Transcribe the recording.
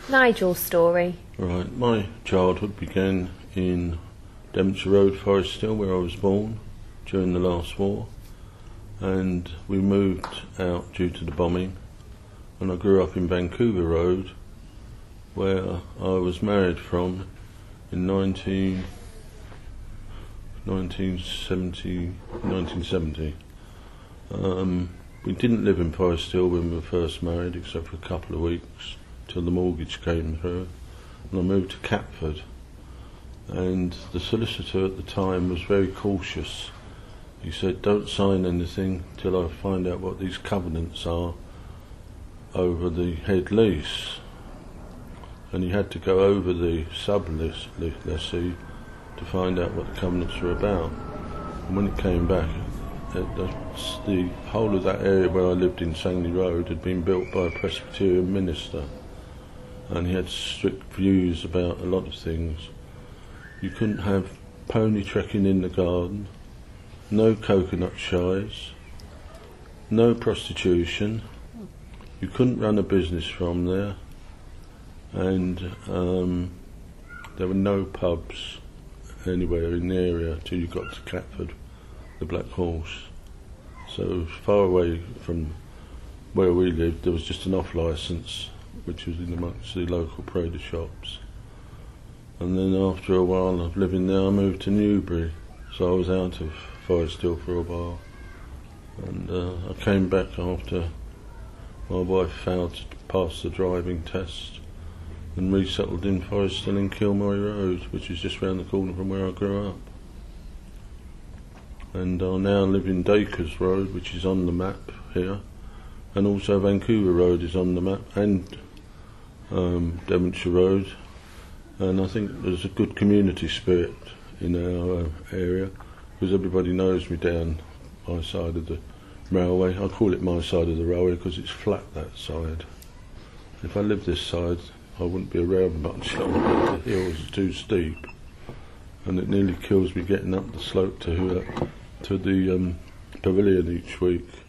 Nigel's story. Right, my childhood began in Devonshire Road, Forest Hill, where I was born during the last war, and we moved out due to the bombing, and I grew up in Vancouver Road, where I was married from in 1970. We didn't live in Forest Hill when we were first married, except for a couple of weeks till the mortgage came through, and I moved to Catford. And the solicitor at the time was very cautious. He said, "Don't sign anything till I find out what these covenants are over the head lease." And he had to go over the sub-lessee to find out what the covenants were about. And when it came back, the whole of that area where I lived in Sangley Road had been built by a Presbyterian minister, and he had strict views about a lot of things. You couldn't have pony trekking in the garden, no coconut shies, no prostitution, you couldn't run a business from there, and there were no pubs anywhere in the area till you got to Catford, the Black Horse. So far away from where we lived, there was just an off licence, which was in amongst the local produce shops. And then after a while of living there, I moved to Newbury, so I was out of Forest Hill for a while. And I came back after my wife failed to pass the driving test, and resettled in Forest Hill in Kilmoy Road, which is just round the corner from where I grew up. And I now live in Dacres Road, which is on the map here, and also Vancouver Road is on the map, and Devonshire Road. And I think there's a good community spirit in our area, because everybody knows me down my side of the railway. I call it my side of the railway because it's flat, that side. If I lived this side, I wouldn't be around much longer. The hills are too steep, and it nearly kills me getting up the slope to the pavilion each week.